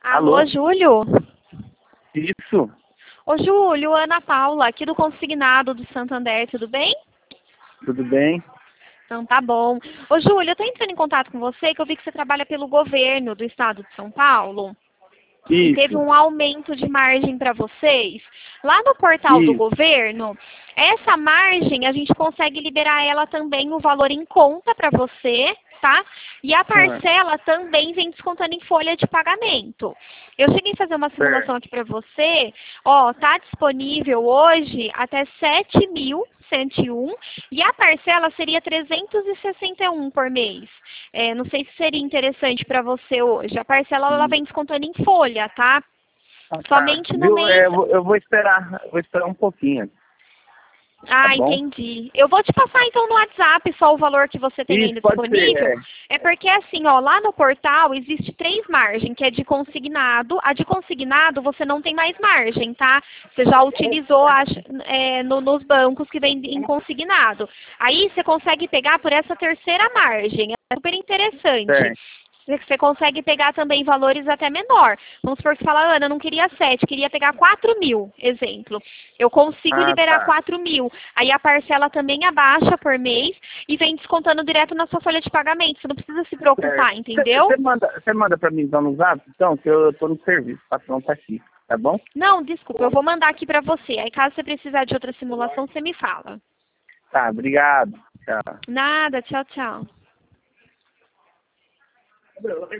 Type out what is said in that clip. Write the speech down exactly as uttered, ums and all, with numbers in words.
Alô, Alô? Júlio? Isso, Ô, Júlio, Ana Paula, aqui do Consignado do Santander, tudo bem? tudo bem? Então tá bom. Ô, Júlio, eu tô entrando em contato com você, que eu vi que você trabalha pelo governo do estado de São Paulo. E teve Isso, um aumento de margem para vocês. Lá no portal do isso, governo, essa margem a gente consegue liberar ela também o valor em conta para você, tá? E a ah, parcela também vem descontando em folha de pagamento. Eu cheguei a fazer uma certo, simulação aqui para você. Ó, tá disponível hoje até sete mil cento e um e a parcela seria trezentos e sessenta e um por mês. É, não sei se seria interessante para você hoje. A parcela ela vem descontando em folha, tá? ah, tá, Somente no viu? mês. É, eu vou eu vou esperar, eu vou esperar um pouquinho, tá Ah, bom? entendi. Eu vou te passar então no WhatsApp só o valor que você tem Isso, ainda pode ser, disponível. é, É porque assim, ó, lá no portal existe três margens, que é de consignado. A de consignado você não tem mais margem, tá? Você já utilizou as- é, no- nos bancos que vem em consignado. Aí você consegue pegar por essa terceira margem. É super interessante. certo, Você você consegue pegar também valores até menor. Vamos supor que você fala, Ana, eu não queria sete, queria pegar quatro mil, exemplo. Eu consigo ah, liberar tá. quatro mil. Aí a parcela também abaixa por mês e vem descontando direto na sua folha de pagamento. Você não precisa se preocupar, entendeu? Você manda, você manda pra mim então no zap, então, que eu tô no serviço, o patrão tá aqui, tá bom? Não, desculpa, eu vou mandar aqui pra você. Aí caso você precisar de outra simulação, você me fala. Tá, obrigado, tchau. Nada, tchau, tchau.